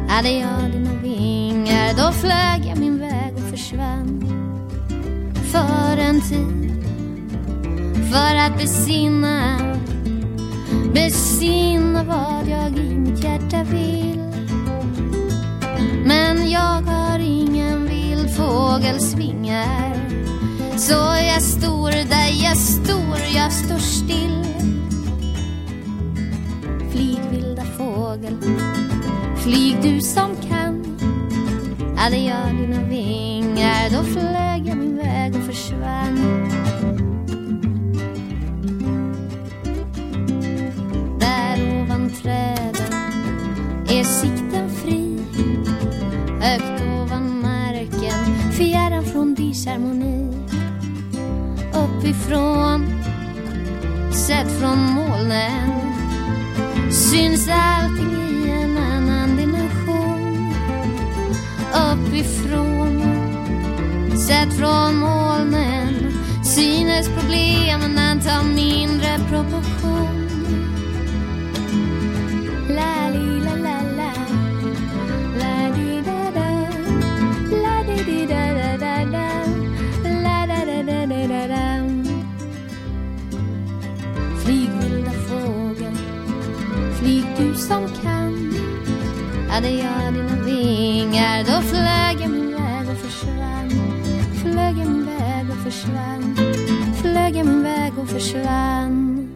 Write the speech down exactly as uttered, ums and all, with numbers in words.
Hade jag dina vingar, då flög jag min väg och försvann. För en tid, för att besinna, besinna vad jag i mitt hjärta vill. Men jag har ingen vild fågelsvingar, så jag står där jag står, jag står still. Flyg vilda fågel, flyg du som kan. Hade jag dina vingar, då flög jag min väg och försvann. Där ovan träden är sikten fri, högt ovan marken, fjärran från disharmoni. Uppifrån, sett från molnen, syns allting i en annan dimension. Uppifrån, sett från molnen, synes problemen anta mindre proportion. La li la la la, la di da da, la di di da da da da, la da da da da da da. Flyg vilda fågel, flyg du som kan. Hade jag dina vingar, då flög jag min väg och försvann. Flög jag min väg och försvann. Flög jag min väg och försvann.